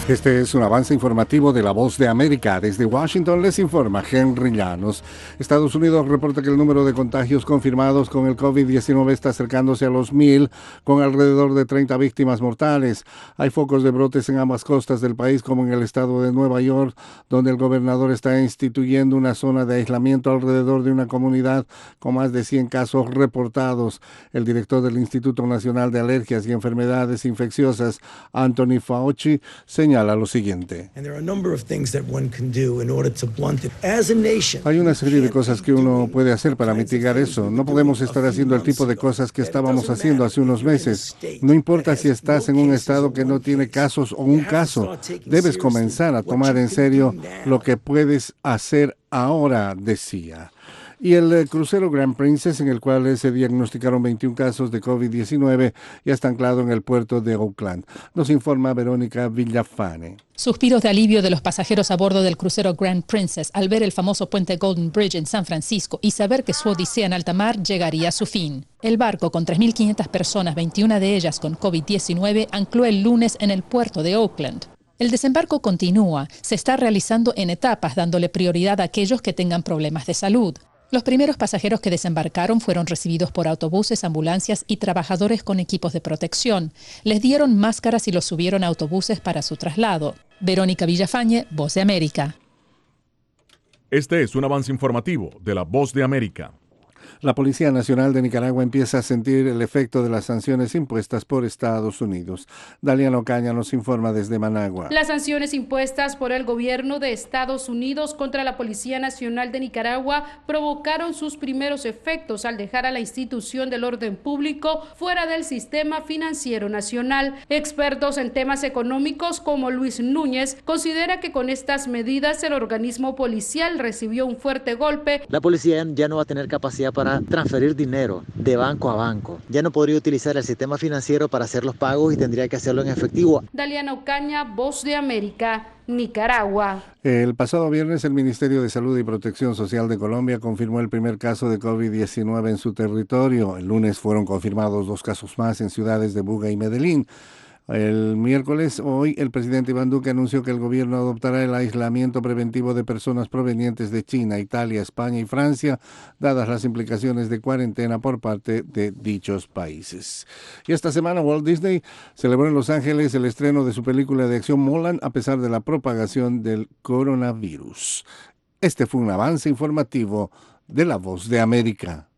Este es un avance informativo de La Voz de América. Desde Washington les informa Henry Llanos. Estados Unidos reporta que el número de contagios confirmados con el COVID-19 está acercándose a los 1,000, con alrededor de 30 víctimas mortales. Hay focos de brotes en ambas costas del país, como en el estado de Nueva York, donde el gobernador está instituyendo una zona de aislamiento alrededor de una comunidad con más de 100 casos reportados. El director del Instituto Nacional de Alergias y Enfermedades Infecciosas, Anthony Fauci, señala lo siguiente. Hay una serie de cosas que uno puede hacer para mitigar eso. No podemos estar haciendo el tipo de cosas que estábamos haciendo hace unos meses. No importa si estás en un estado que no tiene casos o un caso, debes comenzar a tomar en serio lo que puedes hacer ahora, decía. Y el crucero Grand Princess, en el cual se diagnosticaron 21 casos de COVID-19, ya está anclado en el puerto de Oakland. Nos informa Verónica Villafane. Suspiros de alivio de los pasajeros a bordo del crucero Grand Princess al ver el famoso puente Golden Bridge en San Francisco y saber que su odisea en alta mar llegaría a su fin. El barco, con 3.500 personas, 21 de ellas con COVID-19, ancló el lunes en el puerto de Oakland. El desembarco continúa, se está realizando en etapas, dándole prioridad a aquellos que tengan problemas de salud. Los primeros pasajeros que desembarcaron fueron recibidos por autobuses, ambulancias y trabajadores con equipos de protección. Les dieron máscaras y los subieron a autobuses para su traslado. Verónica Villafañe, Voz de América. Este es un avance informativo de la Voz de América. La Policía Nacional de Nicaragua empieza a sentir el efecto de las sanciones impuestas por Estados Unidos. Daliana Ocaña nos informa desde Managua. Las sanciones impuestas por el gobierno de Estados Unidos contra la Policía Nacional de Nicaragua provocaron sus primeros efectos al dejar a la institución del orden público fuera del sistema financiero nacional. Expertos en temas económicos como Luis Núñez considera que con estas medidas el organismo policial recibió un fuerte golpe. La policía ya no va a tener capacidad para transferir dinero de banco a banco. Ya no podría utilizar el sistema financiero para hacer los pagos y tendría que hacerlo en efectivo. Daliana Ocaña, Voz de América, Nicaragua. El pasado viernes el Ministerio de Salud y Protección Social de Colombia confirmó el primer caso de COVID-19 en su territorio. El lunes fueron confirmados 2 casos más en ciudades de Buga y Medellín. El miércoles, hoy, el presidente Iván Duque anunció que el gobierno adoptará el aislamiento preventivo de personas provenientes de China, Italia, España y Francia, dadas las implicaciones de cuarentena por parte de dichos países. Y esta semana Walt Disney celebró en Los Ángeles el estreno de su película de acción Mulan a pesar de la propagación del coronavirus. Este fue un avance informativo de La Voz de América.